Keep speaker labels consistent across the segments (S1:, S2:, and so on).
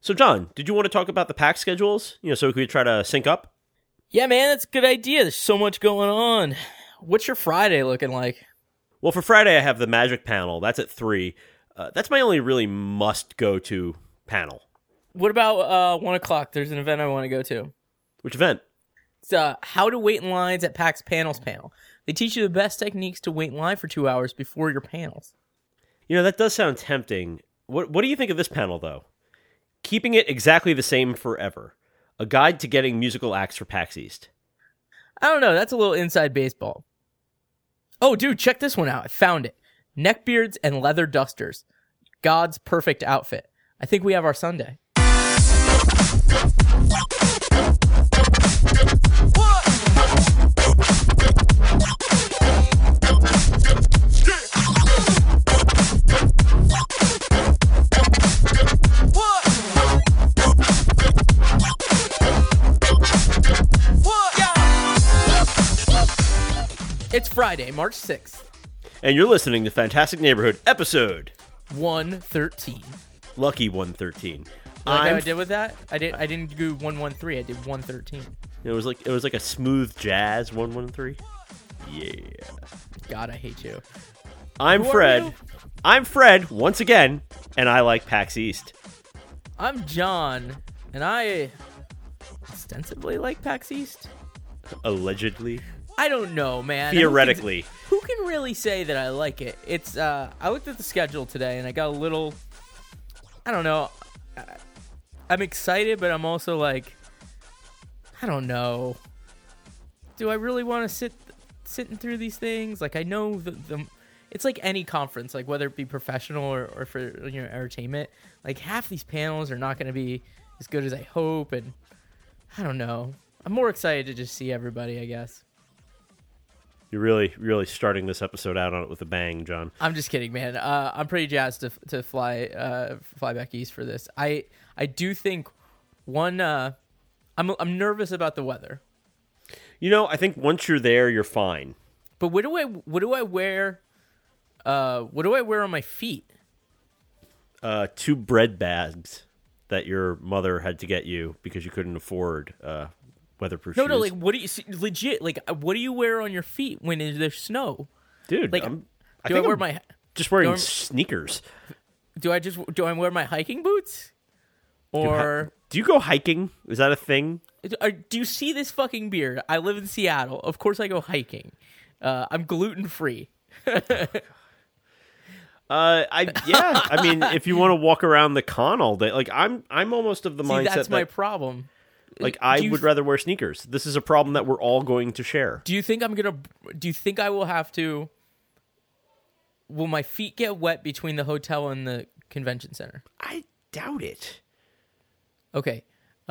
S1: So, John, did you want to talk about the PAX schedules? So we could try to sync up?
S2: Yeah, man, that's a good idea. There's so much going on. What's your Friday looking like?
S1: Well, for Friday, I have the Magic panel. That's at 3. That's my only really must-go-to panel.
S2: What about 1 o'clock? There's an event I want to go to.
S1: Which event?
S2: It's How to Wait in Lines at PAX Panels panel. They teach you the best techniques to wait in line for 2 hours before your panels.
S1: That does sound tempting. What do you think of this panel, though? Keeping it exactly the same forever. A guide to getting musical acts for PAX East.
S2: I don't know. That's a little inside baseball. Oh, dude, check this one out. I found it. Neckbeards and leather dusters. God's perfect outfit. I think we have our Sunday. It's Friday, March 6th.
S1: And you're listening to Fantastic Neighborhood, episode
S2: 113.
S1: Lucky 113.
S2: Like how I did with that? I didn't do 113. I did 113.
S1: It was like a smooth jazz 113. Yeah.
S2: God, I hate you.
S1: I'm
S2: Who are
S1: Fred.
S2: you?
S1: I'm Fred once again, and I like PAX East.
S2: I'm John, and I ostensibly like PAX East.
S1: Allegedly.
S2: I don't know, man.
S1: Theoretically.
S2: Who can really say that I like it? It's I looked at the schedule today and I got a little, I don't know. I'm excited, but I'm also like, I don't know. Do I really want to sitting through these things? Like, I know the it's like any conference, like whether it be professional or for entertainment. Like, half these panels are not going to be as good as I hope, and I don't know. I'm more excited to just see everybody, I guess.
S1: You're really starting this episode out on it with a bang, John.
S2: I'm just kidding, man. I'm pretty jazzed to fly back east for this. I do think I'm nervous about the weather.
S1: I think once you're there, you're fine.
S2: But what do I wear? What do I wear on my feet?
S1: 2 bread bags that your mother had to get you because you couldn't afford weatherproof shoes.
S2: No, like, what do you legit? Like, what do you wear on your feet when there's snow?
S1: Dude,
S2: like,
S1: I'm just wearing sneakers.
S2: Do I wear my hiking boots? Or
S1: do you go hiking? Is that a thing?
S2: Do you see this fucking beard? I live in Seattle. Of course I go hiking. I'm gluten free.
S1: I mean, if you want to walk around the con all day, like I'm almost of the mindset
S2: that's my problem.
S1: Like, I would rather wear sneakers. This is a problem that we're all going to share.
S2: Do you think I will have to? Will my feet get wet between the hotel and the convention center?
S1: I doubt it.
S2: Okay.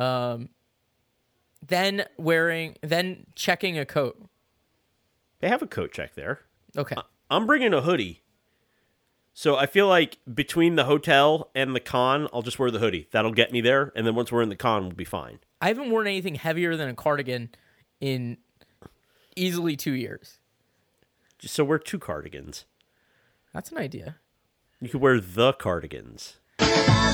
S2: Then checking a coat.
S1: They have a coat check there.
S2: Okay.
S1: I'm bringing a hoodie. So I feel like between the hotel and the con, I'll just wear the hoodie. That'll get me there. And then once we're in the con, we'll be fine.
S2: I haven't worn anything heavier than a cardigan in easily 2 years.
S1: So wear 2 cardigans.
S2: That's an idea.
S1: You could wear the cardigans.
S2: Dude,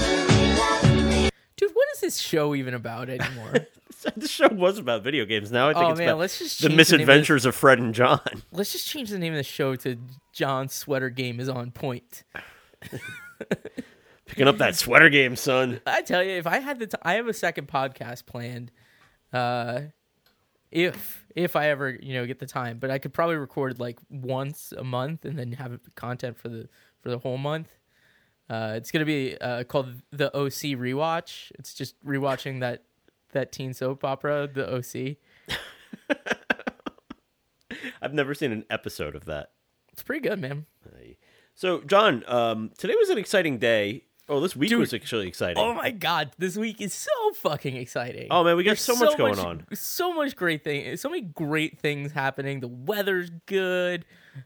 S2: what is this show even about anymore?
S1: The show was about video games. Now I think it's about
S2: let's just
S1: the misadventures of Fred and John.
S2: Let's just change the name of the show to John's Sweater Game is on Point.
S1: Picking up that sweater game, son.
S2: I tell you, if I had I have a second podcast planned. If I ever get the time, but I could probably record like once a month and then have content for the whole month. It's gonna be called the OC Rewatch. It's just rewatching that teen soap opera, the OC.
S1: I've never seen an episode of that.
S2: It's pretty good, man.
S1: So, John, today was an exciting day. Oh, this week was actually exciting.
S2: Oh my God, this week is so fucking exciting.
S1: Oh man, we got so much going on.
S2: So much great thing. So many great things happening. The weather's good.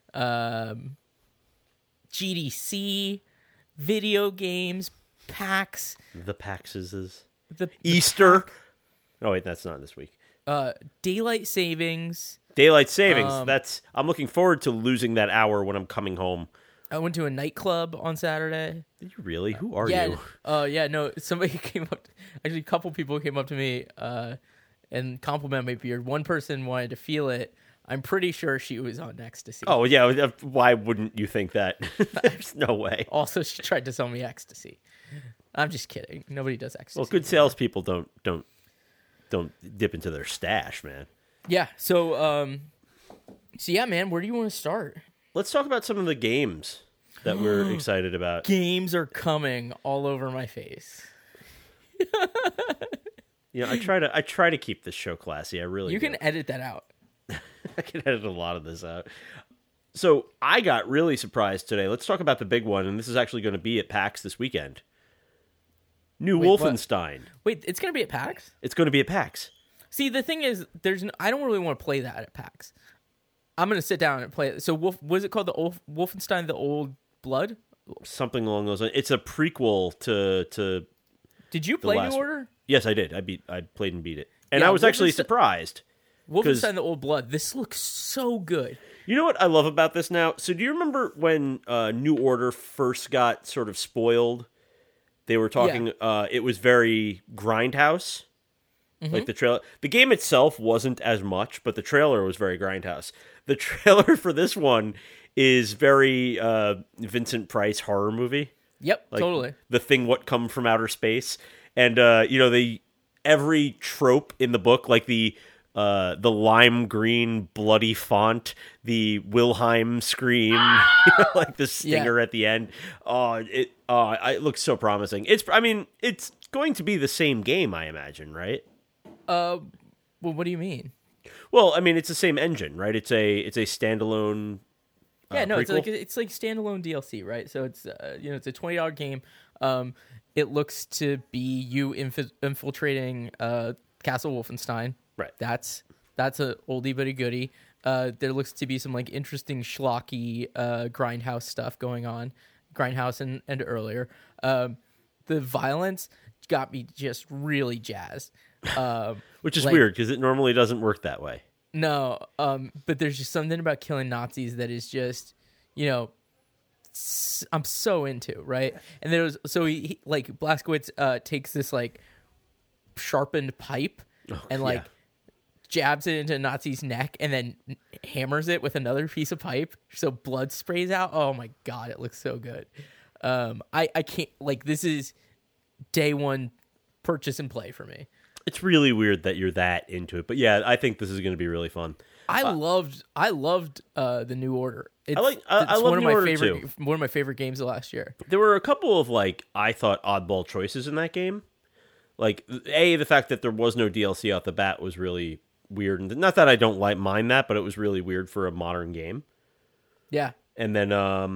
S2: GDC, video games, PAX.
S1: The PAXes.
S2: The
S1: Easter. Oh wait, that's not this week.
S2: Daylight savings.
S1: Daylight savings. I'm looking forward to losing that hour when I'm coming home
S2: I went to a nightclub on Saturday.
S1: Did you really? Who are
S2: Yeah.
S1: you?
S2: Yeah. No. Somebody came up. Actually, a couple people came up to me and complimented my beard. One person wanted to feel it. I'm pretty sure she was on ecstasy.
S1: Oh yeah. Why wouldn't you think that? There's no way.
S2: Also, she tried to sell me ecstasy. I'm just kidding. Nobody does ecstasy.
S1: Well, good salespeople don't dip into their stash, man.
S2: Yeah. So yeah, man. Where do you want to start?
S1: Let's talk about some of the games that we're excited about.
S2: Games are coming all over my face.
S1: You know, I try to keep this show classy. I really
S2: You
S1: do.
S2: can edit that out.
S1: I can edit a lot of this out. So I got really surprised today. Let's talk about the big one, and this is actually going to be at PAX this weekend. New
S2: Wait, what?
S1: Wolfenstein.
S2: Wait, it's gonna be at PAX?
S1: It's going to be at PAX.
S2: See, the thing is, I don't really want to play that at PAX. I'm gonna sit down and play it. So, was it called the Wolfenstein: The Old Blood?
S1: Something along those lines. It's a prequel to.
S2: Did you play
S1: last
S2: New Order?
S1: Yes, I did. I played and beat it, and
S2: Yeah,
S1: I was actually
S2: Wolfenstein-
S1: surprised.
S2: Wolfenstein: The Old Blood. This looks so good.
S1: You know what I love about this now? So do you remember when New Order first got sort of spoiled? They were talking, it was very Grindhouse. Like the trailer. The game itself wasn't as much, but the trailer was very Grindhouse. The trailer for this one is very Vincent Price horror movie.
S2: Yep,
S1: Like
S2: totally.
S1: The Thing What Come From Outer Space. And, every trope in the book, like the lime green bloody font, the Wilhelm scream, like the stinger at the end. It looks so promising. It's going to be the same game, I imagine, right?
S2: Well, what do you mean?
S1: Well, I mean, it's the same engine, right? It's a standalone.
S2: Yeah, no,
S1: prequel?
S2: it's like standalone DLC, right? So it's it's a $20 game. It looks to be you infiltrating Castle Wolfenstein.
S1: Right.
S2: That's a oldie but a goodie. There looks to be some like interesting schlocky Grindhouse stuff going on, Grindhouse and earlier. The violence got me just really jazzed.
S1: Which is
S2: like-
S1: weird because it normally doesn't work that way.
S2: No, but there's just something about killing Nazis that is just, I'm so into, right? And he like Blazkowicz takes this like sharpened pipe and like jabs it into a Nazi's neck and then hammers it with another piece of pipe so blood sprays out. Oh my god, it looks so good. I can't, like, this is day one purchase and play for me.
S1: It's really weird that you're that into it, but yeah, I think this is going to be really fun.
S2: I loved the New Order.
S1: I love
S2: one of
S1: New
S2: my
S1: Order,
S2: favorite
S1: too.
S2: one of my favorite games of last year.
S1: There were a couple of I thought oddball choices in that game. Like the fact that there was no DLC off the bat was really weird, and not that I don't mind that, but it was really weird for a modern game.
S2: Yeah.
S1: And then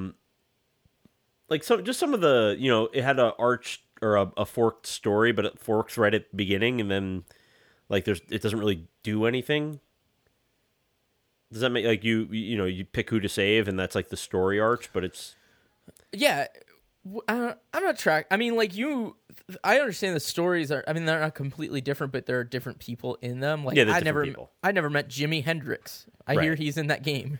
S1: some of the, it had a arch or a forked story, but it forks right at the beginning, and then it doesn't really do anything. Does that make you pick who to save, and that's like the story arch, but it's
S2: Yeah. I'm not track. I mean, I understand the stories are. I mean, they're not completely different, but there are different people in them. Like,
S1: Yeah, there's different people.
S2: I never met Jimi Hendrix. I hear
S1: Right.
S2: he's in that game.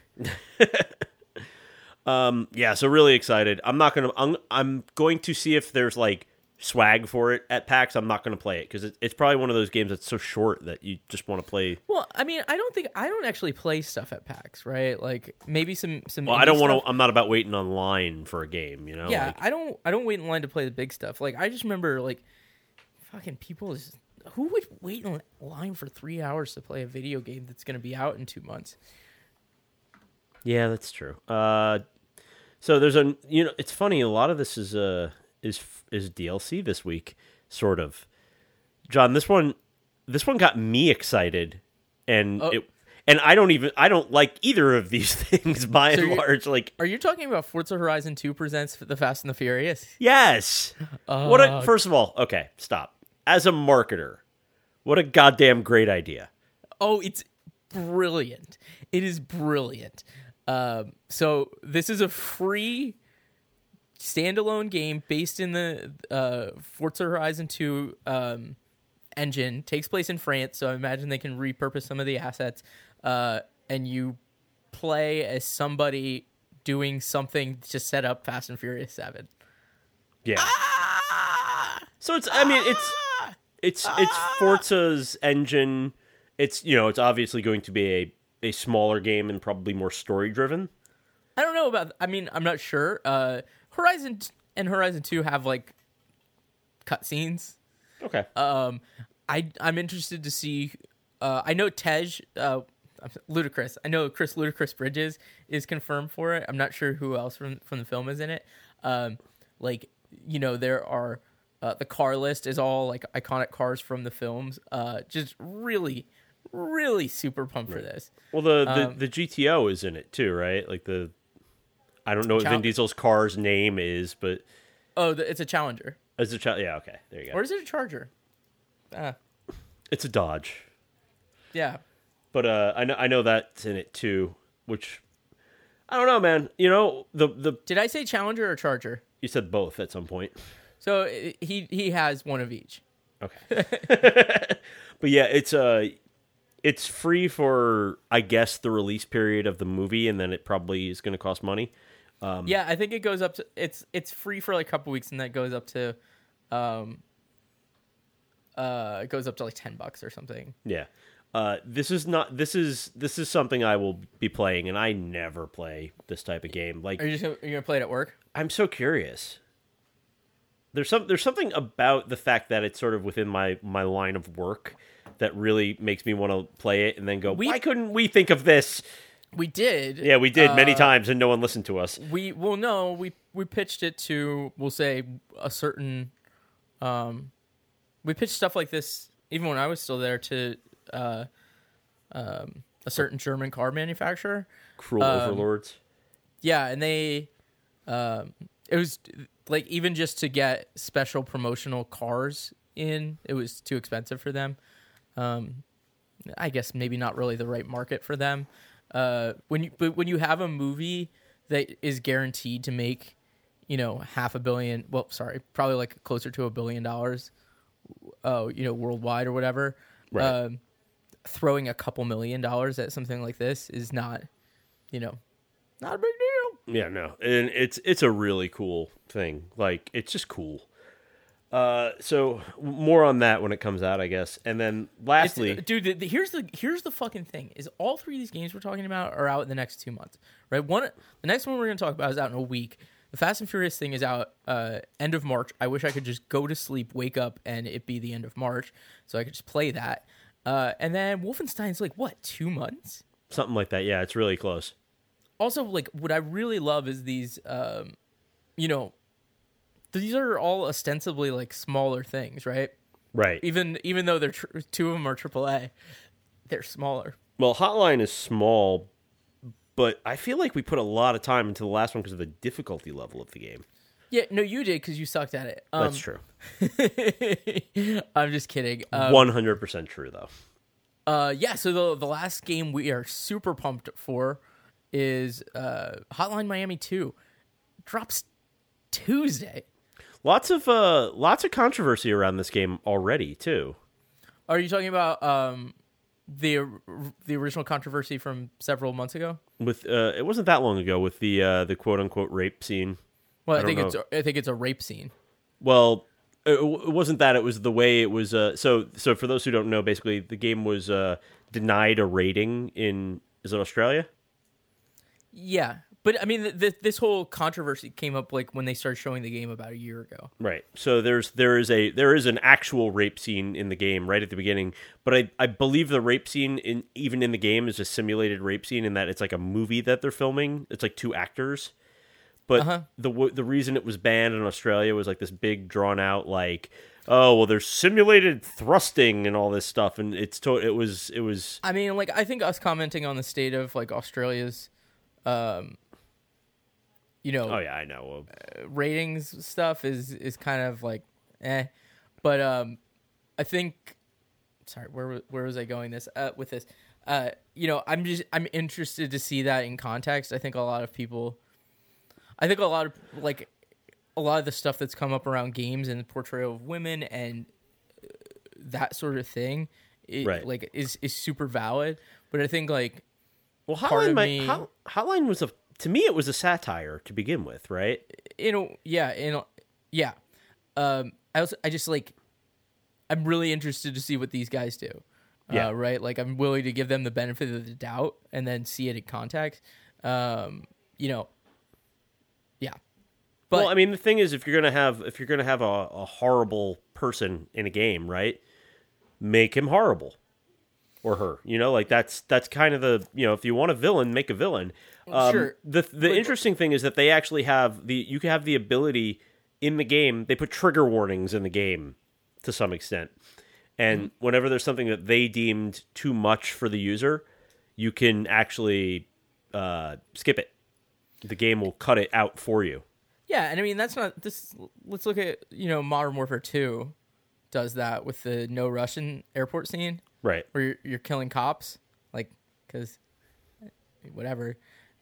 S1: Yeah, so really excited. I'm going to see if there's swag for it at PAX. I'm not going to play it because it's probably one of those games that's so short that you just want to play.
S2: Well, I mean, I don't actually play stuff at PAX, right? Like maybe some.
S1: Well, I don't want to. I'm not about waiting online for a game.
S2: Yeah, I don't wait in line to play the big stuff. Like I just remember fucking people who would wait in line for 3 hours to play a video game that's going to be out in 2 months.
S1: Yeah, that's true. So there's it's funny. A lot of this is DLC this week, sort of. John, this one got me excited, and I don't like either of these things by and large.
S2: Are you talking about Forza Horizon 2 presents The Fast and the Furious?
S1: Yes. First of all, okay, stop. As a marketer, what a goddamn great idea.
S2: Oh, it's brilliant. It is brilliant. So this is a free standalone game based in the Forza Horizon 2 engine. Takes place in France, so I imagine they can repurpose some of the assets. And you play as somebody doing something to set up Fast and Furious 7.
S1: Yeah. So it's it's Forza's engine. It's it's obviously going to be a smaller game and probably more story driven.
S2: I don't know about. I mean, I'm not sure. Horizon and Horizon 2 have like cutscenes.
S1: Okay.
S2: I'm interested to see. I know Tej, Ludacris. I know Chris Ludacris Bridges is confirmed for it. I'm not sure who else from the film is in it. There are the car list is all like iconic cars from the films. Just really, really super pumped for this.
S1: Well, the GTO is in it too, right? Like I don't know what Vin Diesel's car's name is, but
S2: it's a Challenger.
S1: It's a yeah. Okay, there you go.
S2: Or is it a Charger?
S1: It's a Dodge.
S2: Yeah.
S1: But I know that's in it too, which I don't know, man. You know the
S2: Did I say Challenger or Charger?
S1: You said both at some point.
S2: So he has one of each.
S1: Okay. But yeah, it's free for I guess the release period of the movie, and then it probably is going to cost money.
S2: Yeah, I think it goes up to it's free for like a couple weeks, and that goes up to it goes up to like $10 or something.
S1: Yeah. This is something I will be playing, and I never play this type of game. Like,
S2: you're gonna play it at work?
S1: I'm so curious. There's something about the fact that it's sort of within my line of work that really makes me want to play it, and then go, why couldn't we think of this?
S2: We did.
S1: Yeah, we did many times, and no one listened to us.
S2: We pitched it to, we'll say, a certain. We pitched stuff like this even when I was still there to a certain German car manufacturer.
S1: Cruel overlords.
S2: Yeah, and they it was like even just to get special promotional cars in, it was too expensive for them. I guess maybe not really the right market for them. When you have a movie that is guaranteed to make, $500 million, well, sorry, probably like closer to $1 billion, worldwide or whatever.
S1: Right.
S2: Throwing a couple $1 million at something like this is not a big deal.
S1: Yeah, no, and it's a really cool thing. Like, it's just cool. So more on that when it comes out, I guess. And then lastly,
S2: dude, here's the fucking thing: is all three of these games we're talking about are out in the next 2 months, right? The next one we're going to talk about is out in a week. The Fast and Furious thing is out end of March. I wish I could just go to sleep, wake up, and it be the end of March, so I could just play that. And then Wolfenstein's like, what, 2 months?
S1: Something like that. Yeah, it's really close.
S2: Also, like, what I really love is these, these are all ostensibly like smaller things, right?
S1: Right.
S2: Even though they're two of them are AAA, they're smaller.
S1: Well, Hotline is small, but I feel like we put a lot of time into the last one because of the difficulty level of the game.
S2: Yeah, no, you did because you sucked at it.
S1: That's true.
S2: I'm just kidding.
S1: 100% true, though.
S2: Yeah. So the last game we are super pumped for is Hotline Miami 2. Drops Tuesday.
S1: Lots of controversy around this game already, too.
S2: Are you talking about the original controversy from several months ago?
S1: With it wasn't that long ago with the quote unquote rape scene.
S2: Well, I think it's a rape scene.
S1: Well, it wasn't that. It was the way it was. So for those who don't know, basically the game was denied a rating in, is it Australia?
S2: Yeah. But I mean, this whole controversy came up like when they started showing the game about a year ago.
S1: Right. So there is an actual rape scene in the game right at the beginning, but I believe the rape scene even in the game is a simulated rape scene in that it's like a movie that they're filming. It's like two actors. But the reason it was banned in Australia was like this big drawn out like, oh well, there's simulated thrusting and all this stuff, and it was.
S2: I mean, like, I think us commenting on the state of like Australia's.
S1: Oh yeah, I know.
S2: Ratings stuff is kind of like, but I think. Sorry, where was I going with this? I'm interested to see that in context. I think a lot of the stuff that's come up around games and the portrayal of women and that sort of thing, is super valid. But I think like.
S1: Well, Hotline was a to me it was a satire to begin with, right?
S2: Yeah. I just like, I'm really interested to see what these guys do.
S1: Yeah.
S2: Right. Like I'm willing to give them the benefit of the doubt and then see it in context. Yeah. But
S1: Well, I mean, the thing is, if you're gonna have a horrible person in a game, right? Make him horrible, or her. Like that's kind of the if you want a villain, make a villain.
S2: Sure.
S1: The interesting thing is that they actually have you can have the ability in the game. They put trigger warnings in the game to some extent, and whenever there's something that they deemed too much for the user, you can actually skip it. The game will cut it out for you.
S2: Yeah, and I mean that's not this. Let's look at Modern Warfare 2 does that with the no Russian airport scene,
S1: Right?
S2: where you're killing cops, like because whatever.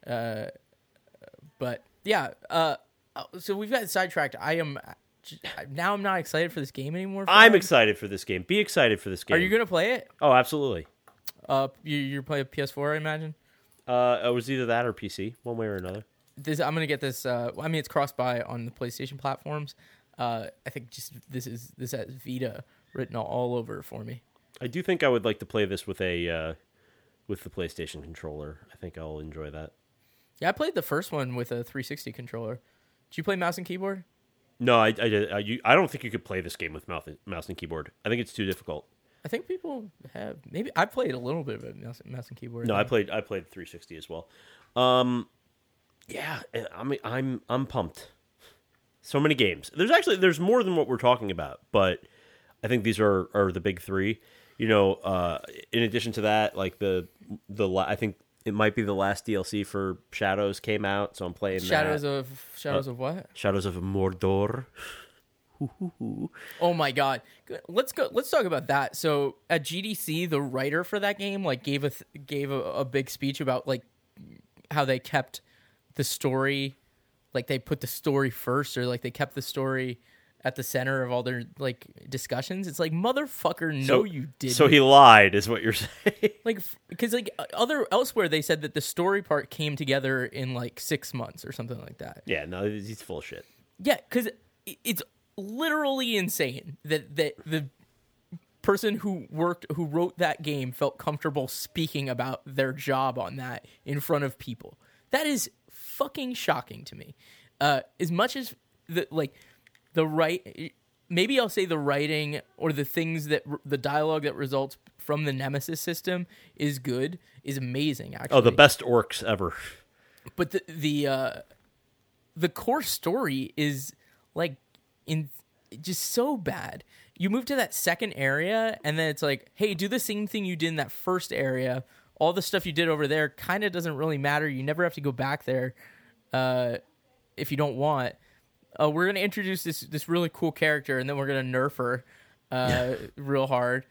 S2: But yeah, so we've got sidetracked. I'm not excited for this game anymore.
S1: I'm excited for this game. Be excited for this game.
S2: Are you gonna play it?
S1: Oh, absolutely.
S2: You're playing PS4, I imagine.
S1: It was either that or PC, one way or another.
S2: I'm gonna get this. I mean, it's cross-buy on the PlayStation platforms. I think just this has Vita written all over it for me.
S1: I do think I would like to play this with the PlayStation controller. I think I'll enjoy that.
S2: Yeah, I played the first one with a 360 controller. Did you play mouse and keyboard?
S1: No, I did. I don't think you could play this game with mouse and keyboard. I think it's too difficult.
S2: I think people have. Maybe I played a little bit of it, mouse and keyboard.
S1: No, I played 360 as well. Yeah, I'm pumped. So many games. There's more than what we're talking about, but I think these are the big three. In addition to that, like I think it might be the last DLC for Shadows came out, so I'm playing
S2: Shadows
S1: that.
S2: of what?
S1: Shadows of Mordor.
S2: Oh my god. Let's talk about that. So at GDC, the writer for that game gave a big speech about how they kept the story, they put the story first, or they kept the story at the center of all their discussions. It's motherfucker, no, you didn't.
S1: So he lied, is what you're saying.
S2: Because elsewhere they said that the story part came together in 6 months or something like that.
S1: Yeah, no, he's full of shit.
S2: Yeah, because it's literally insane that the person who wrote that game felt comfortable speaking about their job on that in front of people. That is fucking shocking to me. As much as maybe I'll say the writing or the things that the dialogue that results from the Nemesis system is amazing. Actually,
S1: Oh, the best orcs ever.
S2: but the core story is just so bad. You move to that second area, and then it's hey, do the same thing you did in that first area. All the stuff you did over there kind of doesn't really matter. You never have to go back there if you don't want. We're going to introduce this really cool character, and then we're going to nerf her real hard.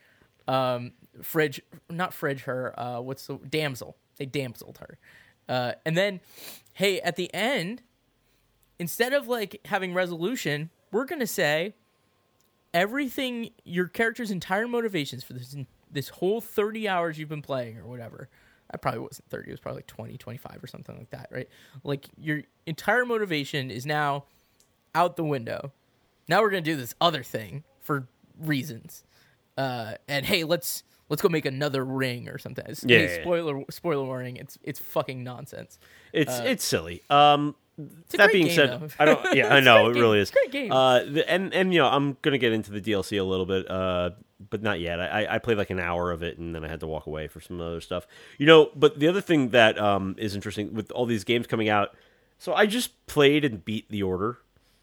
S2: Damsel. They damseled her. And then, hey, at the end, instead of having resolution, we're going to say everything, your character's entire motivations for this whole 30 hours you've been playing or whatever. I probably wasn't 30. It was probably 20, 25 or something like that, right? Your entire motivation is now out the window. Now we're going to do this other thing for reasons. And hey, let's go make another ring or something. Spoiler warning. It's fucking nonsense.
S1: It's silly.
S2: It's
S1: that being said,
S2: game,
S1: I don't. Yeah, I know it really is.
S2: It's a great game.
S1: And I'm gonna get into the DLC a little bit, but not yet. I played an hour of it, and then I had to walk away for some other stuff. But the other thing that is interesting with all these games coming out, so I just played and beat The Order,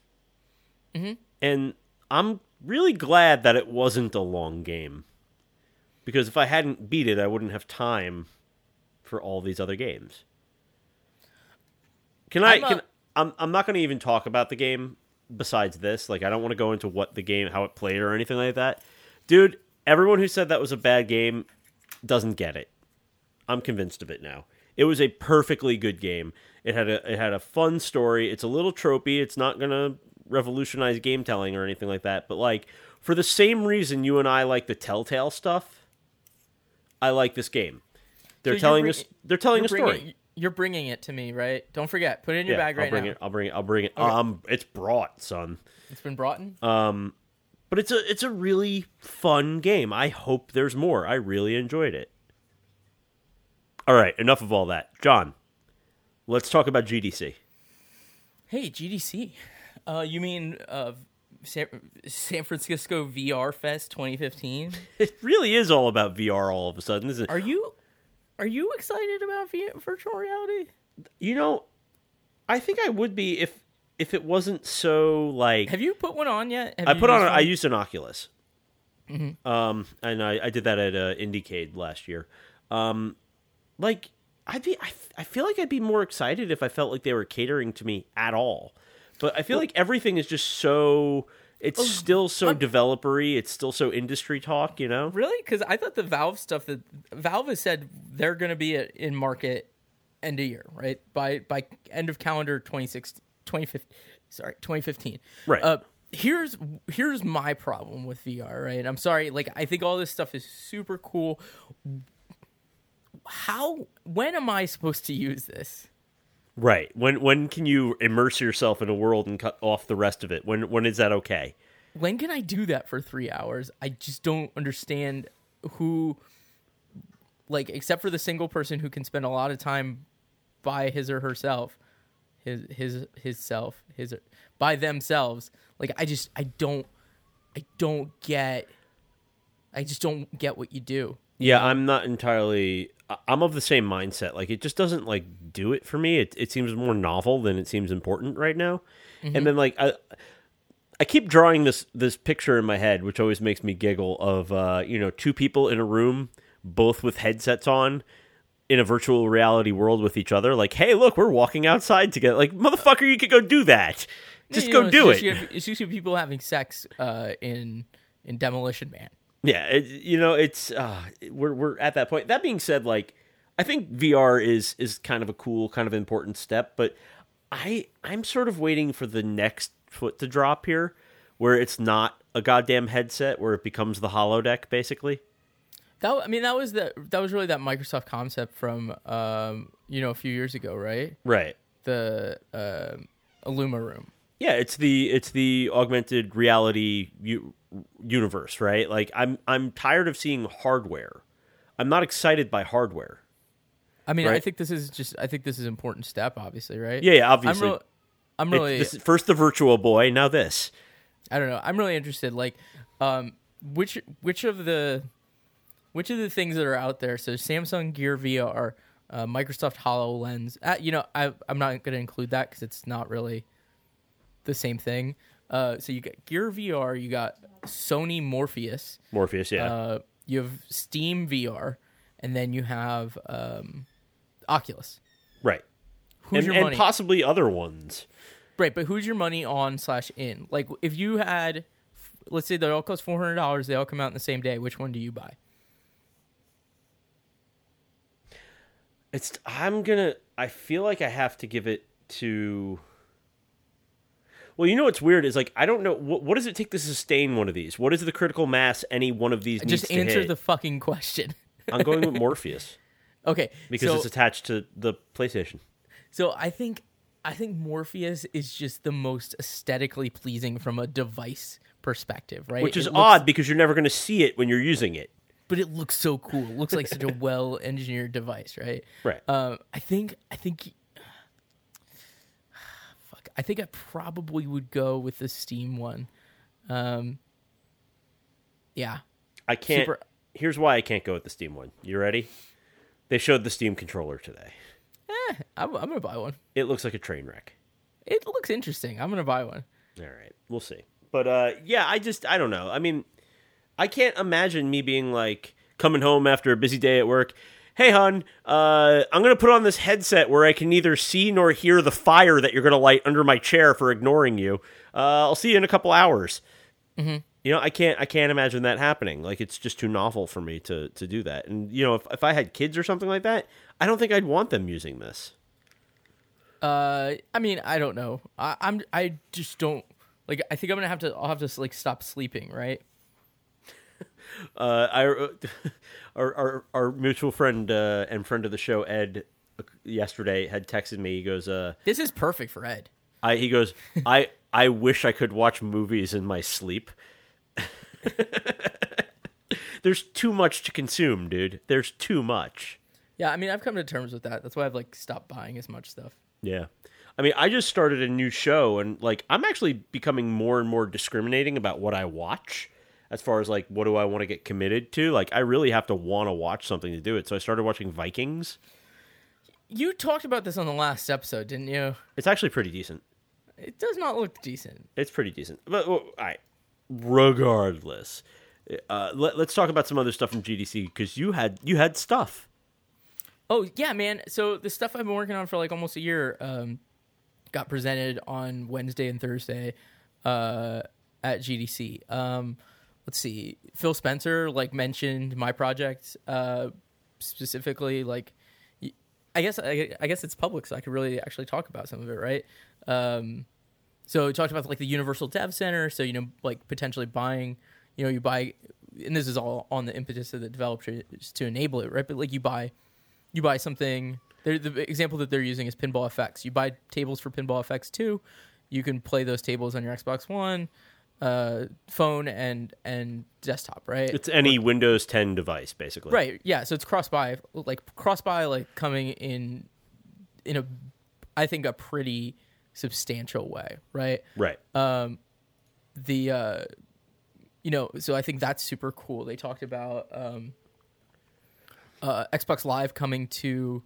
S1: and I'm really glad that it wasn't a long game, because if I hadn't beat it, I wouldn't have time for all these other games. I'm not going to even talk about the game besides this. I don't want to go into how it played or anything like that. Dude, everyone who said that was a bad game doesn't get it. I'm convinced of it now. It was a perfectly good game. It had a fun story. It's a little tropey. It's not going to revolutionize game telling or anything like that. But for the same reason you and I like the Telltale stuff, I like this game. They're telling a story.
S2: You're bringing it to me, right? Don't forget. Put it in your bag right now.
S1: I'll bring it.
S2: Okay.
S1: It's brought, son.
S2: It's been brought in?
S1: But it's a really fun game. I hope there's more. I really enjoyed it. All right, enough of all that. John, let's talk about GDC.
S2: Hey, GDC. You mean San Francisco VR Fest 2015?
S1: It really is all about VR all of a sudden, isn't it?
S2: Are you excited about virtual reality?
S1: You know, I think I would be if it wasn't so like.
S2: Have you put one on yet?
S1: I used an Oculus. Mm-hmm. And I did that at Indiecade last year. Like I feel like I'd be more excited if I felt like they were catering to me at all. But I feel like everything is just so. It's still so developer-y. It's still so industry talk, you know?
S2: Really? Because I thought the Valve stuff that Valve has said they're going to be in market end of year, right? By end of calendar 2015.
S1: Right.
S2: Here's my problem with VR, right? I'm sorry. Like, I think all this stuff is super cool. When am I supposed to use this?
S1: Right. When can you immerse yourself in a world and cut off the rest of it? When is that okay?
S2: When can I do that for 3 hours? I just don't understand who, like, except for the single person who can spend a lot of time by his or herself, by themselves. Like, I just don't get what you do.
S1: Yeah, I'm not entirely. I'm of the same mindset. Like, it just doesn't like do it for me. It seems more novel than it seems important right now. Mm-hmm. And then like I keep drawing this picture in my head, which always makes me giggle. Of two people in a room, both with headsets on, in a virtual reality world with each other. Like, hey, look, we're walking outside together. Like, motherfucker, you could go do that. Just go do it.
S2: It's usually people having sex in Demolition Man.
S1: Yeah, it's we're at that point. That being said, like, I think VR is kind of a cool, kind of important step, but I'm sort of waiting for the next foot to drop here, where it's not a goddamn headset, where it becomes the holodeck, basically.
S2: That was really that Microsoft concept from a few years ago, right?
S1: Right.
S2: The Illuma Room.
S1: Yeah, it's the augmented reality universe, right? Like, I'm tired of seeing hardware. I'm not excited by hardware.
S2: I mean,
S1: right?
S2: I think this is an important step, obviously, right?
S1: Yeah, obviously.
S2: I'm really
S1: first the Virtual Boy, now this.
S2: I don't know. I'm really interested. Like, which of the things that are out there? So Samsung Gear VR, Microsoft HoloLens. I'm not going to include that because it's not really the same thing. So you got Gear VR, you got Sony Morpheus.
S1: Morpheus, yeah.
S2: You have Steam VR, and then you have Oculus.
S1: Right.
S2: Who's your money?
S1: And possibly other ones.
S2: Right, but who's your money on/in? Like, if you had, let's say they all cost $400, they all come out in the same day, which one do you buy?
S1: I feel like I have to give it to. Well, you know what's weird is, like, I don't know what does it take to sustain one of these. What is the critical mass any one of these needs to hit?
S2: Just answer the fucking question.
S1: I'm going with Morpheus.
S2: Okay,
S1: because it's attached to the PlayStation.
S2: So I think Morpheus is just the most aesthetically pleasing from a device perspective, right?
S1: Which is odd because you're never going to see it when you're using it.
S2: But it looks so cool. It looks like such a well-engineered device, right?
S1: Right.
S2: I think I probably would go with the Steam one. Yeah.
S1: I can't. Here's why I can't go with the Steam one. You ready? They showed the Steam controller today.
S2: I'm going to buy one.
S1: It looks like a train wreck.
S2: It looks interesting. I'm going to buy one.
S1: All right. We'll see. But, yeah, I don't know. I mean, I can't imagine me being, like, coming home after a busy day at work. Hey, hon, I'm going to put on this headset where I can neither see nor hear the fire that you're going to light under my chair for ignoring you. I'll see you in a couple hours.
S2: Mm-hmm.
S1: You know, I can't imagine that happening. Like, it's just too novel for me to do that. And, you know, if I had kids or something like that, I don't think I'd want them using this.
S2: I mean, I don't know. I just don't, like, I think I'll have to like stop sleeping, right?
S1: Our mutual friend and friend of the show, Ed, yesterday had texted me. He goes,
S2: This is perfect for Ed.
S1: he goes, I wish I could watch movies in my sleep. There's too much to consume, dude. There's too much.
S2: Yeah, I mean, I've come to terms with that. That's why I've like stopped buying as much stuff.
S1: Yeah. I mean, I just started a new show, and like I'm actually becoming more and more discriminating about what I watch as far as like what do I want to get committed to. Like I really have to want to watch something to do it. So I started watching Vikings.
S2: You talked about this on the last episode, didn't you?
S1: It's actually pretty decent.
S2: It does not look decent.
S1: It's pretty decent. But all right, regardless, let's talk about some other stuff from GDC because you had stuff.
S2: Oh yeah, man. So the stuff I've been working on for like almost a year got presented on Wednesday and Thursday at GDC. Let's see. Phil Spencer like mentioned my project specifically. Like, I guess it's public, so I could really actually talk about some of it, right? So we talked about like the Universal Dev Center. So like potentially buying, you buy, and this is all on the impetus of the developers to enable it, right? But like you buy something. The example that they're using is Pinball FX. You buy tables for Pinball FX 2. You can play those tables on your Xbox One, phone, and desktop, right?
S1: It's any Windows 10 device, basically.
S2: Right, yeah. So it's cross-buy, like coming in a, I think, a pretty substantial way, right?
S1: Right.
S2: So I think that's super cool. They talked about Xbox Live coming to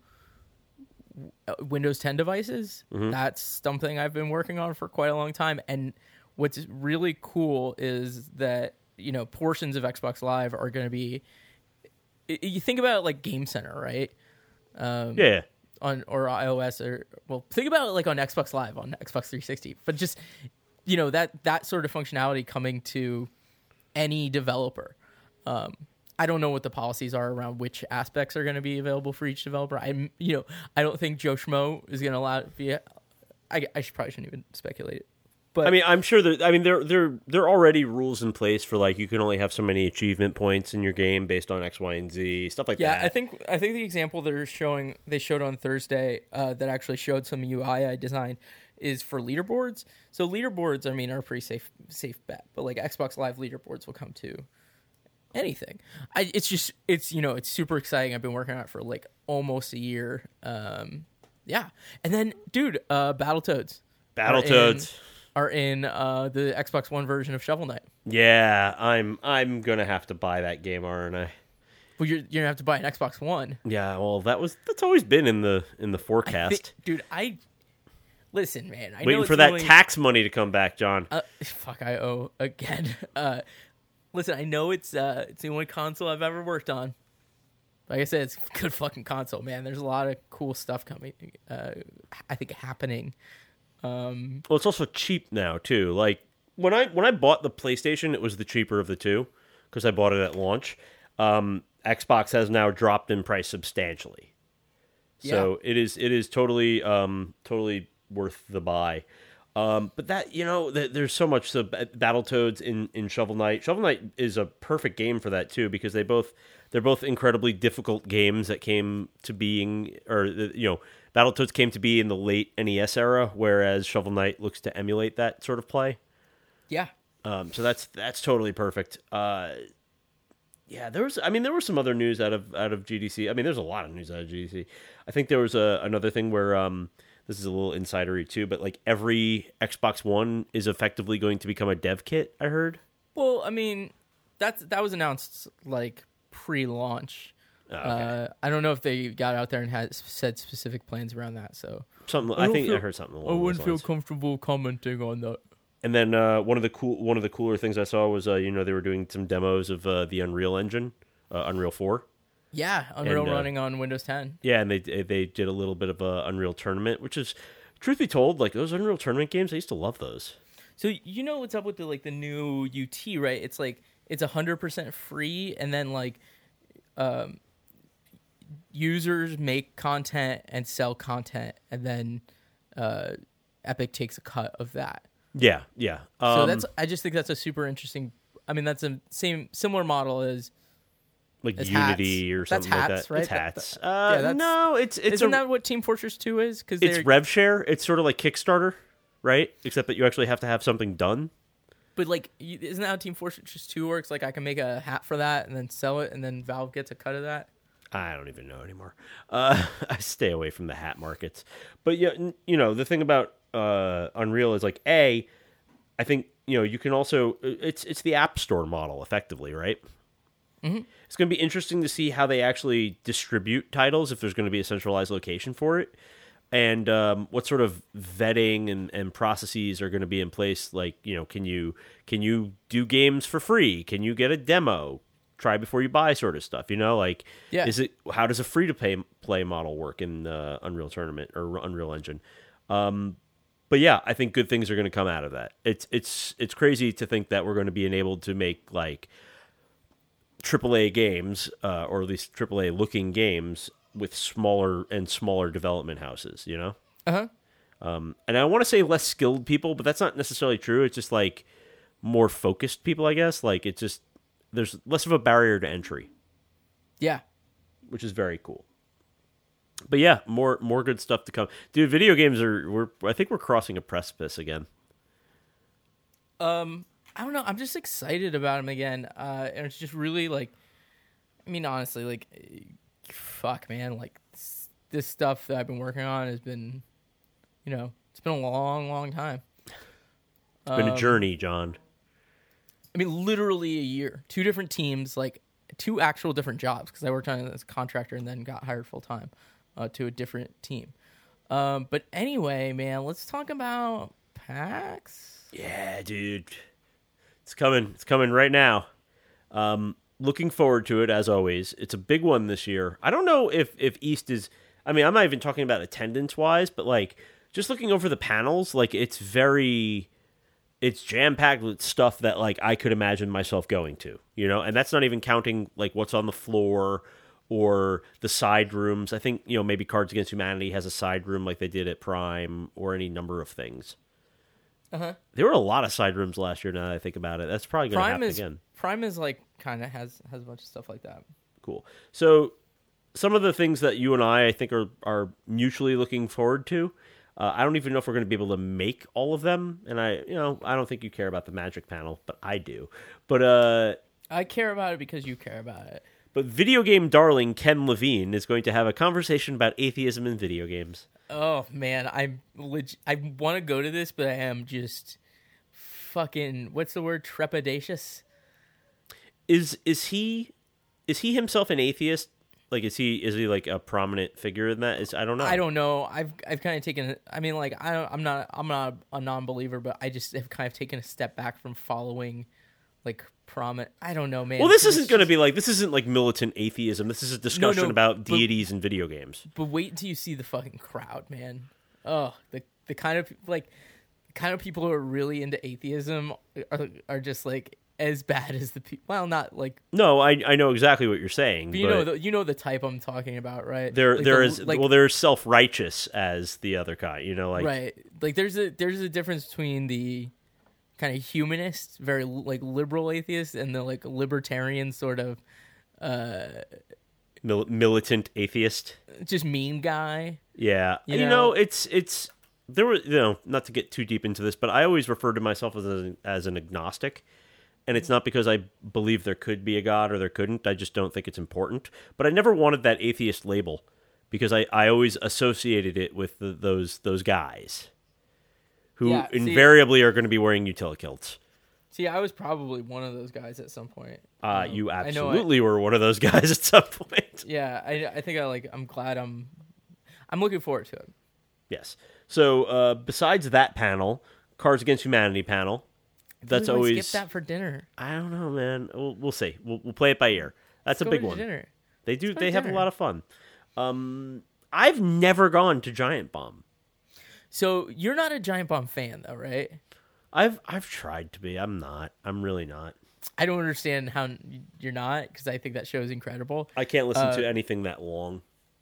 S2: Windows 10 devices. Mm-hmm. That's something I've been working on for quite a long time. And what's really cool is that, portions of Xbox Live are going to be, you think about it like Game Center, right?
S1: Yeah.
S2: Or iOS think about it like on Xbox Live, on Xbox 360, but just, that sort of functionality coming to any developer. I don't know what the policies are around which aspects are going to be available for each developer. I don't think Joe Schmo is going to allow it via. I probably shouldn't even speculate. But
S1: I mean, I'm sure that. I mean, there are already rules in place for like you can only have so many achievement points in your game based on X, Y, and Z stuff like that.
S2: Yeah, I think the example they showed on Thursday that actually showed some UI I designed is for leaderboards. So leaderboards, I mean, are a pretty safe bet. But like Xbox Live leaderboards will come to anything. It's super exciting. I've been working on it for like almost a year. Yeah, and then dude, Battletoads are in the Xbox One version of Shovel Knight.
S1: Yeah, I'm gonna have to buy that game, aren't I?
S2: Well, you're gonna have to buy an Xbox One.
S1: Yeah, well, that's always been in the forecast.
S2: Listen, man.
S1: Waiting for that tax money to come back, John.
S2: I owe again. Listen, I know it's the only console I've ever worked on. Like I said, it's a good fucking console, man. There's a lot of cool stuff coming. I think happening.
S1: Well, it's also cheap now too. Like when I bought the PlayStation, it was the cheaper of the two because I bought it at launch. Xbox has now dropped in price substantially, so it is totally worth the buy. But that there's so much. So Battletoads in Shovel Knight. Shovel Knight is a perfect game for that too because they're both incredibly difficult games that came to being, or Battletoads came to be in the late NES era, whereas Shovel Knight looks to emulate that sort of play.
S2: Yeah.
S1: So that's totally perfect. Yeah, there were some other news out of GDC. I mean, there's a lot of news out of GDC. I think there was another thing where this is a little insidery too, but like every Xbox One is effectively going to become a dev kit. I heard.
S2: Well, I mean, that was announced like pre-launch. Oh, okay. I don't know if they got out there and had said specific plans around that. So
S1: I heard something. I
S2: wouldn't feel comfortable commenting on that.
S1: And then one of the cooler things I saw was they were doing some demos of the Unreal Engine, Unreal 4.
S2: Yeah, Unreal running on Windows 10.
S1: Yeah, and they did a little bit of a Unreal Tournament, which is, truth be told, like those Unreal Tournament games, I used to love those.
S2: So you know what's up with the new UT, right? It's like it's 100% free, and then like users make content and sell content, and then Epic takes a cut of that.
S1: Yeah.
S2: So I just think that's a super interesting. I mean, that's a similar model as
S1: like
S2: It's
S1: Unity
S2: hats.
S1: or something
S2: That's
S1: like
S2: hats,
S1: that.
S2: right?
S1: It's hats.
S2: that's-
S1: No, it's
S2: Isn't that what Team Fortress 2 is? Because
S1: it's RevShare. It's sort of like Kickstarter, right? Except that you actually have to have something done.
S2: But like, isn't that how Team Fortress 2 works? Like, I can make a hat for that and then sell it, and then Valve gets a cut of that.
S1: I don't even know anymore. I stay away from the hat markets. But yeah, the thing about Unreal is like, I think you can also it's the App Store model effectively, right? Mm-hmm. It's going to be interesting to see how they actually distribute titles, if there's going to be a centralized location for it, and what sort of vetting and processes are going to be in place. Like, can you do games for free? Can you get a demo? Try before you buy sort of stuff,
S2: Yeah.
S1: How does a free to play model work in Unreal Tournament or Unreal Engine? But yeah, I think good things are going to come out of that. It's crazy to think that we're going to be enabled to make like AAA games, or at least AAA looking games with smaller and smaller development houses,
S2: Uh-huh.
S1: And I want to say less skilled people, but that's not necessarily true. It's just like more focused people, I guess. Like there's less of a barrier to entry,
S2: Yeah.
S1: which is very cool. But yeah, more good stuff to come. Dude, video games I think we're crossing a precipice again.
S2: I don't know. I'm just excited about them again. And it's just really like, I mean, honestly, like, fuck, man. Like, this stuff that I've been working on has been, it's been a long, long time.
S1: It's been a journey, John.
S2: I mean, literally a year. 2 different teams, like 2 actual different jobs, because I worked on it as a contractor and then got hired full time to a different team. But anyway, man, let's talk about PAX.
S1: Yeah, dude. It's coming. It's coming right now. Looking forward to it, as always. It's a big one this year. I don't know if East is... I mean, I'm not even talking about attendance-wise, but, like, just looking over the panels, like, it's jam-packed with stuff that, like, I could imagine myself going to, And that's not even counting, like, what's on the floor or the side rooms. I think, maybe Cards Against Humanity has a side room like they did at Prime, or any number of things.
S2: Uh-huh.
S1: There were a lot of side rooms last year, now that I think about it. That's probably going to happen again.
S2: Prime is, like, kind of has a bunch of stuff like that.
S1: Cool. So, some of the things that you and I think are mutually looking forward to, I don't even know if we're going to be able to make all of them, and I don't think you care about the Magic panel, but I do. But
S2: I care about it because you care about it.
S1: But video game darling Ken Levine is going to have a conversation about atheism in video games.
S2: Oh man, I want to go to this, but I am just fucking, what's the word, trepidatious.
S1: Is he himself an atheist? Like, is he like a prominent figure in that? I don't know.
S2: I don't know. I've kind of taken. I mean, like, I'm not a non-believer, but I just have kind of taken a step back from following, like, prominent. I don't know, man.
S1: Well, this isn't like militant atheism. This is a discussion about deities in video games.
S2: But wait until you see the fucking crowd, man. Oh, the kind of people who are really into atheism are just like as bad as the people. Well, not like.
S1: No, I know exactly what you're saying.
S2: But you know the type I'm talking about, right?
S1: They're self-righteous as the other kind. Like,
S2: right. Like there's a difference between the kind of humanist, very like liberal atheist, and the like libertarian sort of
S1: militant atheist,
S2: just mean guy.
S1: Yeah, it's there were not to get too deep into this, but I always refer to myself as an agnostic. And it's not because I believe there could be a God or there couldn't. I just don't think it's important. But I never wanted that atheist label because I always associated it with those guys who invariably are going to be wearing utility-kilts.
S2: See, I was probably one of those guys at some point.
S1: You absolutely were one of those guys at some point.
S2: Yeah, I think I'm glad I'm looking forward to it.
S1: Yes. So besides that panel, Cards Against Humanity panel. That's always
S2: skip that for dinner.
S1: I don't know, man. We'll see. We'll play it by ear. That's a big one.
S2: Dinner.
S1: They do. They have a lot of fun. I've never gone to Giant Bomb.
S2: So you're not a Giant Bomb fan, though, right?
S1: I've tried to be. I'm not. I'm really not.
S2: I don't understand how you're not, because I think that show is incredible.
S1: I can't listen to anything that long.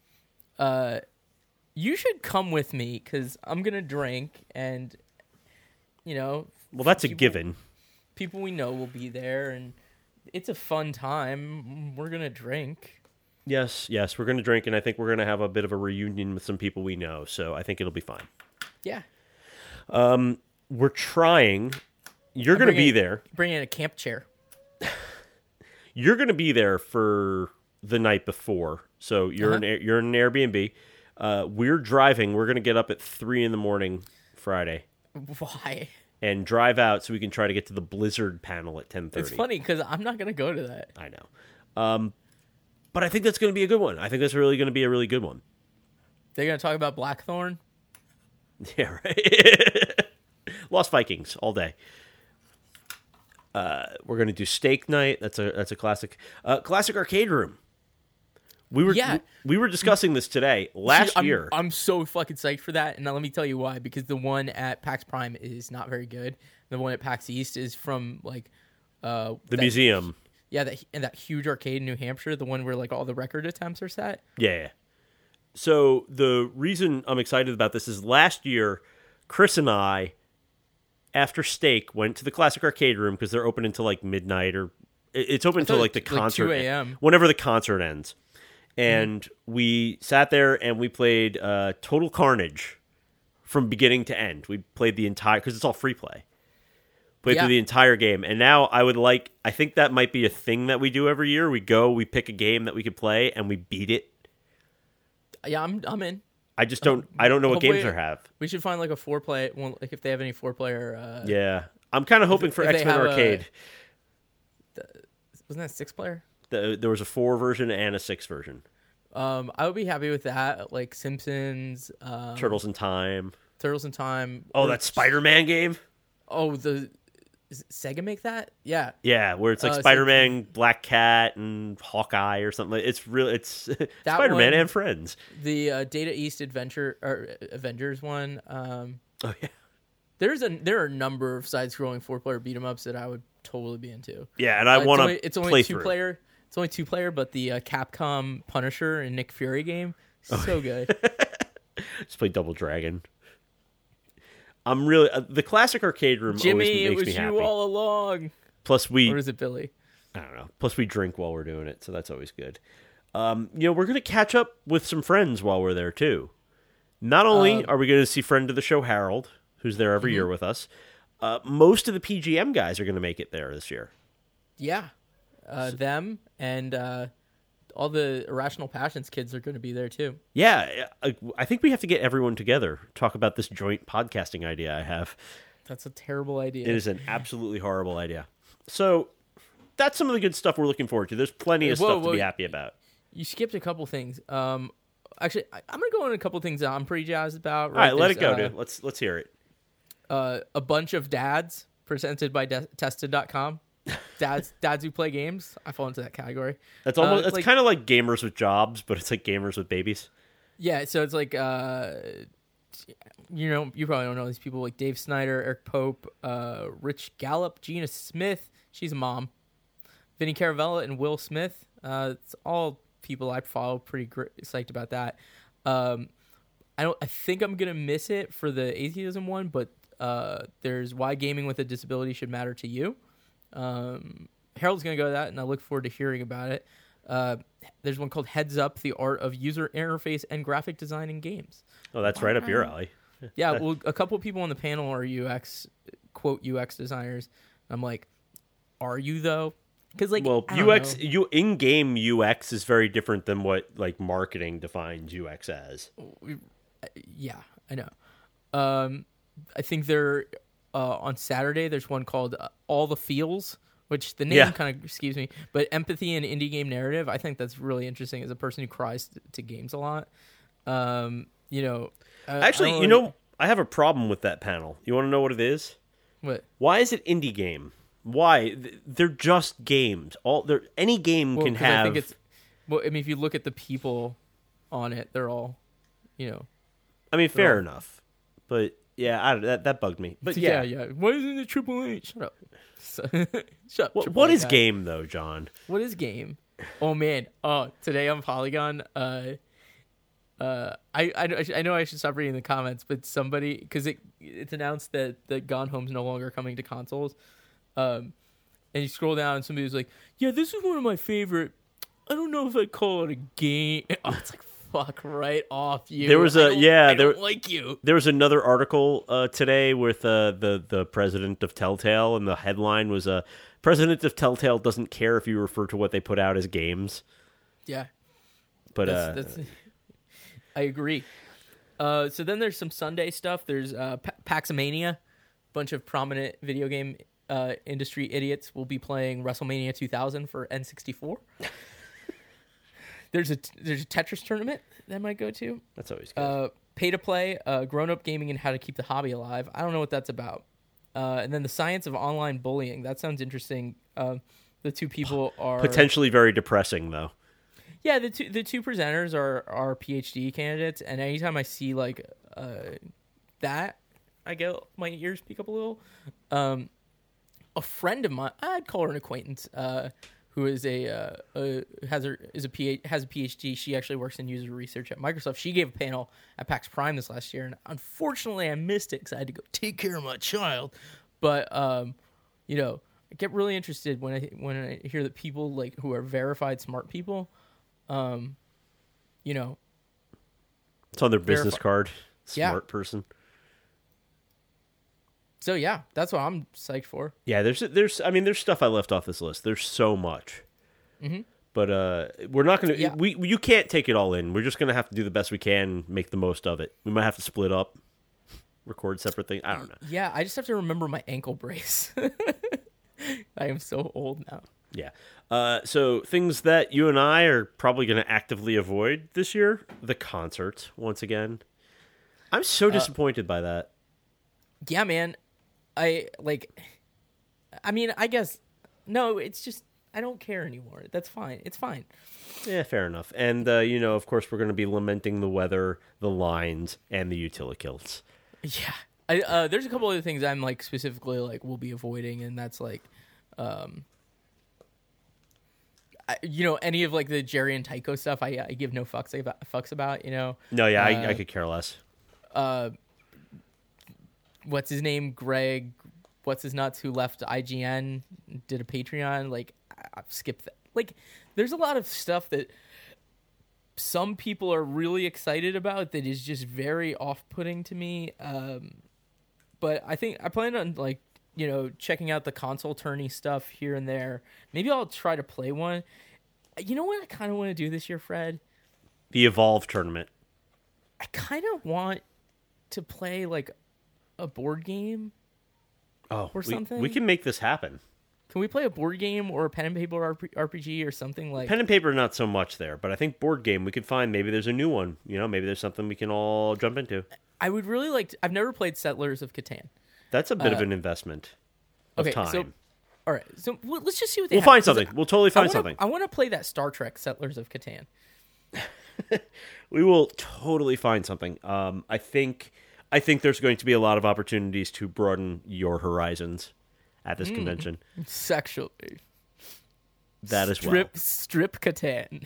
S2: You should come with me because I'm gonna drink and. Well,
S1: that's a given.
S2: People we know will be there, and it's a fun time. We're gonna drink.
S1: Yes, we're going to drink, and I think we're going to have a bit of a reunion with some people we know, so I think it'll be fine.
S2: Yeah.
S1: We're trying. You're going to be there.
S2: Bring in a camp chair.
S1: You're going to be there for the night before, so you're you're in an Airbnb. We're driving. We're going to get up at 3 a.m. Friday.
S2: Why?
S1: And drive out so we can try to get to the Blizzard panel at 10:30.
S2: It's funny because I'm not going to go to that.
S1: I know. But I think that's going to be a good one. I think that's really going to be a really good one.
S2: They're going to talk about Blackthorn?
S1: Yeah, right. Lost Vikings all day. We're going to do steak night. That's a classic. Classic arcade room. We were discussing this today. Last year.
S2: I'm so fucking psyched for that. And now let me tell you why. Because the one at PAX Prime is not very good. The one at PAX East is from like
S1: the museum.
S2: Yeah, that huge arcade in New Hampshire, the one where like all the record attempts are set.
S1: Yeah. So the reason I'm excited about this is last year, Chris and I, after steak, went to the Classic Arcade Room because they're open until like midnight, or it's open until like the concert,
S2: 2 a.m.
S1: Whenever the concert ends. And we sat there and we played Total Carnage from beginning to end. We played the entire, because it's all free play. Played through the entire game. And now I think that might be a thing that we do every year. We pick a game that we could play, and we beat it.
S2: Yeah, I'm in.
S1: I don't know what games they have.
S2: We should find like a 4-player one, like if they have any 4-player.
S1: Yeah. I'm kind of hoping for X-Men Arcade.
S2: Wasn't that 6-player?
S1: There was a 4 version and a 6 version.
S2: I would be happy with that. Like Simpsons.
S1: Turtles in Time.
S2: Oh,
S1: that Spider-Man game?
S2: Oh, Does Sega make that? Yeah.
S1: Yeah, where it's like Spider-Man, Black Cat, and Hawkeye or something. It's Spider-Man and friends.
S2: The Data East Avengers one.
S1: Oh yeah.
S2: There are a number of side-scrolling 4-player beat-em-ups that I would totally be into.
S1: Yeah, and I want to.
S2: It's only 2-player. It's only 2-player, but the Capcom Punisher and Nick Fury game, so good.
S1: Just play Double Dragon. I'm really the Classic Arcade Room.
S2: Jimmy,
S1: always makes
S2: it was
S1: me happy.
S2: you all along.
S1: Plus
S2: or is it Billy?
S1: I don't know. Plus we drink while we're doing it, so that's always good. We're gonna catch up with some friends while we're there too. Not only are we going to see friend of the show Harold, who's there every year with us, most of the PGM guys are going to make it there this year.
S2: Yeah, them and all the Irrational Passions kids are going to be there too.
S1: Yeah, I think we have to get everyone together, talk about this joint podcasting idea I have.
S2: That's a terrible idea.
S1: It is an absolutely horrible idea. So that's some of the good stuff we're looking forward to. There's plenty of stuff to be happy about.
S2: You skipped a couple things. Actually, I'm going to go on a couple things that I'm pretty jazzed about.
S1: Right? All right, let it go, dude. Let's hear it.
S2: A bunch of dads presented by Tested.com. Dads who play games. I fall into that category.
S1: That's almost it's kind of like gamers with jobs, but it's like gamers with babies.
S2: Yeah, so it's like you probably don't know these people like Dave Snyder, Eric Pope, Rich Gallup, Gina Smith. She's a mom. Vinny Caravella and Will Smith. It's all people I follow. Pretty psyched about that. I think I'm gonna miss it for the atheism one, but there's why gaming with a disability should matter to you. Harold's gonna go to that, and I look forward to hearing about it. There's one called Heads Up: The Art of User Interface and Graphic Design in Games.
S1: Oh, that's right up your alley.
S2: Yeah, well, a couple of people on the panel are UX designers. I'm like, are you though? Because
S1: UX, in-game UX is very different than what like marketing defines UX as.
S2: Yeah, I know. I think they're on Saturday. There's one called All the Feels, which the name kind of excuse me, but empathy and indie game narrative. I think that's really interesting as a person who cries to games a lot.
S1: Actually, I have a problem with that panel. You want to know what it is?
S2: What?
S1: Why is it indie game? Why? They're just games. Any game can have.
S2: I think if you look at the people on it, they're all,
S1: I mean, fair enough, but yeah, that bugged me. But
S2: yeah. Why isn't it Triple H? Shut up. Shut up.
S1: What is game though, John?
S2: What is game? Oh man. Oh, today on Polygon. I know I should stop reading the comments, but somebody, because it's announced that Gone Home's no longer coming to consoles. and you scroll down, and somebody was like, "Yeah, this is one of my favorite. I don't know if I'd call it a game." Oh, it's like, fuck right off you.
S1: There was
S2: I don't like you.
S1: There was another article today with the president of Telltale, and the headline was "President of Telltale doesn't care if you refer to what they put out as games."
S2: Yeah,
S1: but
S2: that's I agree. So then there's some Sunday stuff. There's Paxomania. Bunch of prominent video game industry idiots will be playing WrestleMania 2000 for N64. There's a Tetris tournament that I might go to.
S1: That's always good.
S2: Pay to play, grown-up gaming and how to keep the hobby alive. I don't know what that's about. And then the science of online bullying. That sounds interesting. The two people are
S1: potentially very depressing, though.
S2: Yeah, the two presenters are PhD candidates, and anytime I see like that, I get my ears peak up a little. A friend of mine, I'd call her an acquaintance, who is has a PhD. She actually works in user research at Microsoft. She gave a panel at PAX Prime this last year, and unfortunately, I missed it because I had to go take care of my child. But I get really interested when I hear that people like who are verified smart people,
S1: it's on their business card. Smart person.
S2: So yeah, that's what I'm psyched for.
S1: Yeah, there's stuff I left off this list. There's so much.
S2: Mm-hmm.
S1: But we're not going to you can't take it all in. We're just going to have to do the best we can, make the most of it. We might have to split up, record separate things. I don't know.
S2: Yeah, I just have to remember my ankle brace. I am so old now.
S1: Yeah. So things that you and I are probably going to actively avoid this year, the concerts once again. I'm so disappointed by that.
S2: Yeah, man. I guess, no, it's just, I don't care anymore. That's fine. It's fine.
S1: Yeah, fair enough. And, of course, we're going to be lamenting the weather, the lines, and the utilikilts.
S2: Yeah. There's a couple other things I'm, like, specifically, like, will be avoiding, and that's, like, any of, like, the Jerry and Tycho stuff, I give no fucks about,
S1: No, yeah, I could care less.
S2: What's his name? Greg, what's his nuts, who left IGN, did a Patreon. Like, I've skipped that. Like, there's a lot of stuff that some people are really excited about that is just very off-putting to me. But I think I plan on, like, checking out the console tourney stuff here and there. Maybe I'll try to play one. You know what I kind of want to do this year, Fred?
S1: The Evolve tournament.
S2: I kind of want to play, like, a board game or something.
S1: We can make this happen.
S2: Can we play a board game or a pen and paper RPG or something like?
S1: Pen and paper, not so much there, but I think board game we could find. Maybe there's a new one. Maybe there's something we can all jump into.
S2: I would really like to. I've never played Settlers of Catan.
S1: That's a bit of an investment of time.
S2: So, all right. So let's just see what
S1: we'll find something. We'll totally find something.
S2: I want to play that Star Trek Settlers of Catan.
S1: We will totally find something. I think there's going to be a lot of opportunities to broaden your horizons at this convention.
S2: Sexually.
S1: That as well.
S2: Strip Catan.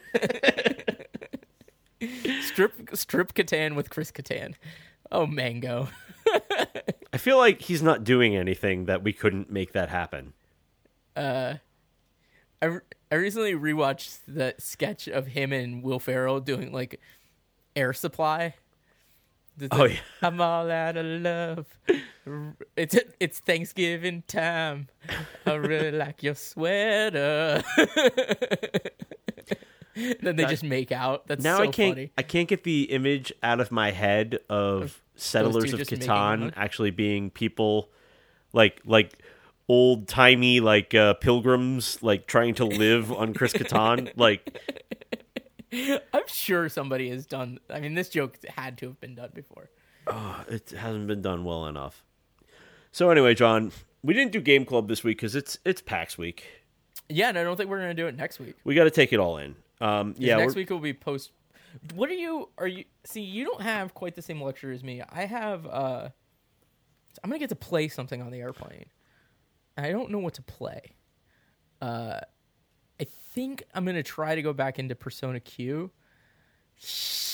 S2: Strip Catan with Chris Catan. Oh, Mango.
S1: I feel like he's not doing anything that we couldn't make that happen.
S2: I recently rewatched the sketch of him and Will Ferrell doing, like, Air Supply.
S1: Yeah.
S2: I'm all out of love. It's Thanksgiving time. I really like your sweater. Then they just make out. That's
S1: now
S2: so funny.
S1: I can't get the image out of my head of Settlers of Catan actually being people like old timey pilgrims like trying to live on Chris Catan. Like,
S2: I'm sure somebody has done. I mean, this joke had to have been done before.
S1: Oh, it hasn't been done well enough. So anyway, John, we didn't do Game Club this week because it's PAX week.
S2: Yeah, and I don't think we're gonna do it next week.
S1: We got to take it all in.
S2: Next week will be post. What are you? See, you don't have quite the same luxury as me. I have. I'm gonna get to play something on the airplane. I don't know what to play. I think I'm gonna try to go back into Persona Q.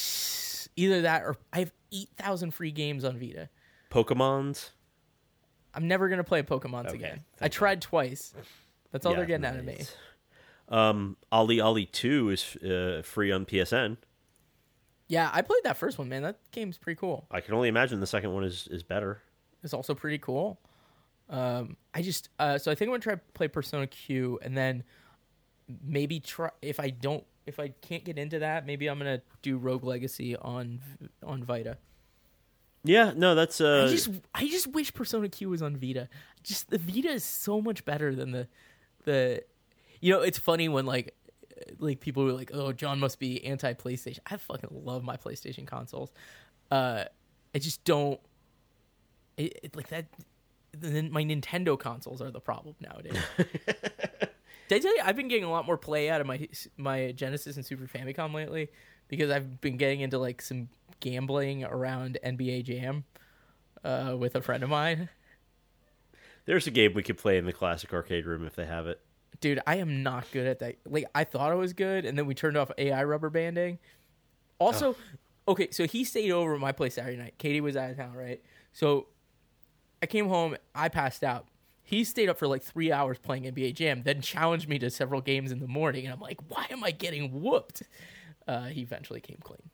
S2: Either that or I have 8,000 free games on Vita.
S1: Pokemons.
S2: I'm never gonna play Pokemon again. I tried twice. That's all they're getting out of me.
S1: Ollie Ollie 2 is free on PSN.
S2: Yeah, I played that first one, man. That game's pretty cool.
S1: I can only imagine the second one is better.
S2: It's also pretty cool. So I think I'm gonna try to play Persona Q, and then maybe try if I can't get into that, maybe I'm gonna do Rogue Legacy on Vita.
S1: Yeah, no, that's
S2: I just wish Persona Q was on Vita. Just the Vita is so much better than the. You know, it's funny when like people were like, "Oh, John must be anti PlayStation." I fucking love my PlayStation consoles. I just don't. Like that. Then my Nintendo consoles are the problem nowadays. Did I tell you I've been getting a lot more play out of my Genesis and Super Famicom lately because I've been getting into like some gambling around NBA Jam with a friend of mine.
S1: There's a game we could play in the classic arcade room if they have it.
S2: Dude, I am not good at that. Like, I thought I was good, and then we turned off AI rubber banding. Also, okay, so he stayed over at my place Saturday night. Katie was out of town, right? So I came home, I passed out. He stayed up for like 3 hours playing NBA Jam, then challenged me to several games in the morning, and I'm like, why am I getting whooped? He eventually came clean.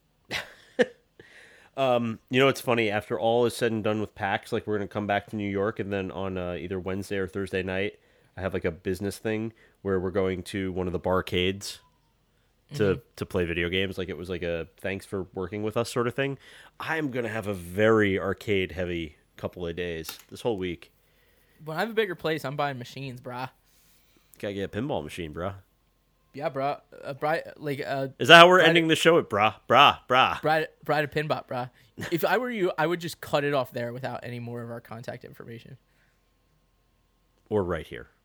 S1: You know, it's funny. After all is said and done with PAX, like we're going to come back to New York, and then on either Wednesday or Thursday night, I have like a business thing where we're going to one of the barcades to play video games. Like it was like a thanks for working with us sort of thing. I'm going to have a very arcade heavy couple of days this whole week.
S2: When I have a bigger place, I'm buying machines, brah.
S1: Gotta get a pinball machine, brah.
S2: Yeah, brah.
S1: Is that how we're ending the show at brah?
S2: Bride a pinbot, brah. If I were you, I would just cut it off there without any more of our contact information.
S1: Or right here.